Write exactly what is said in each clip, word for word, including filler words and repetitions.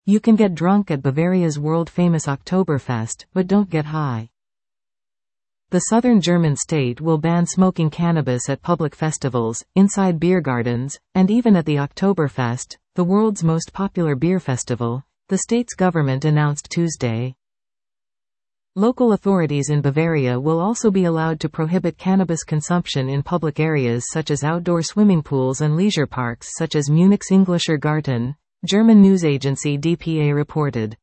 You can get drunk at Bavaria's world-famous Oktoberfest, but don't get high. The southern German state will ban smoking cannabis at public festivals, inside beer gardens, and even at the Oktoberfest, the world's most popular beer festival, the state's government announced Tuesday. Local authorities in Bavaria will also be allowed to prohibit cannabis consumption in public areas such as outdoor swimming pools and leisure parks such as Munich's Englischer Garten, German news agency D P A reported.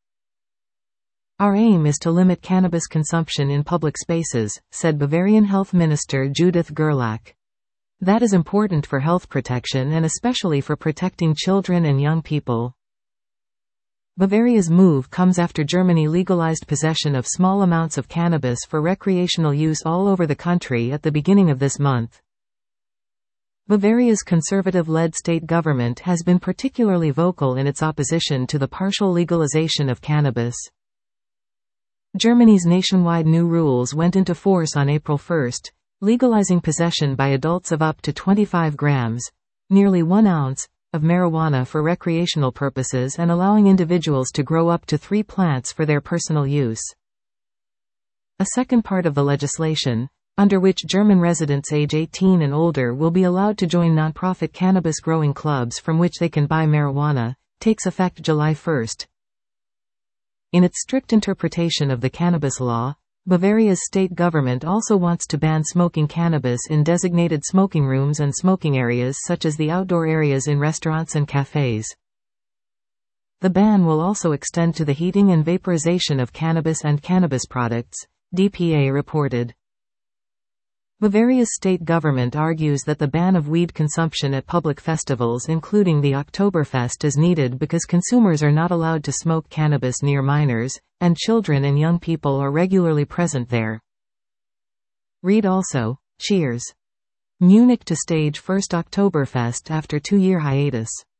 Our aim is to limit cannabis consumption in public spaces, said Bavarian Health Minister Judith Gerlach. That is important for health protection and especially for protecting children and young people. Bavaria's move comes after Germany legalized possession of small amounts of cannabis for recreational use all over the country at the beginning of this month. Bavaria's conservative-led state government has been particularly vocal in its opposition to the partial legalization of cannabis. Germany's nationwide new rules went into force on April first, legalizing possession by adults of up to twenty-five grams, nearly one ounce, of marijuana for recreational purposes and allowing individuals to grow up to three plants for their personal use. A second part of the legislation, under which German residents age eighteen and older will be allowed to join non-profit cannabis growing clubs from which they can buy marijuana, takes effect July first. In its strict interpretation of the cannabis law, Bavaria's state government also wants to ban smoking cannabis in designated smoking rooms and smoking areas such as the outdoor areas in restaurants and cafes. The ban will also extend to the heating and vaporization of cannabis and cannabis products, D P A reported. Bavaria's state government argues that the ban of weed consumption at public festivals including the Oktoberfest is needed because consumers are not allowed to smoke cannabis near minors, and children and young people are regularly present there. Read also, Cheers. Munich to stage first Oktoberfest after two-year hiatus.